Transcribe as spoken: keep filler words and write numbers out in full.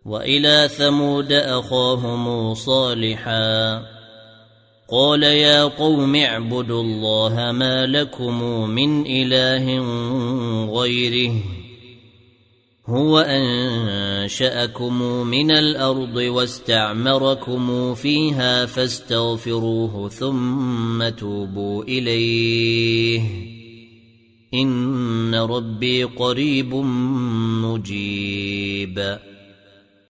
وإلى ثمود أخاهم صالحا قال يا قوم اعبدوا الله ما لكم من إله غيره هو أنشأكم من الأرض واستعمركم فيها فاستغفروه ثم توبوا إليه إن ربي قريب مجيب.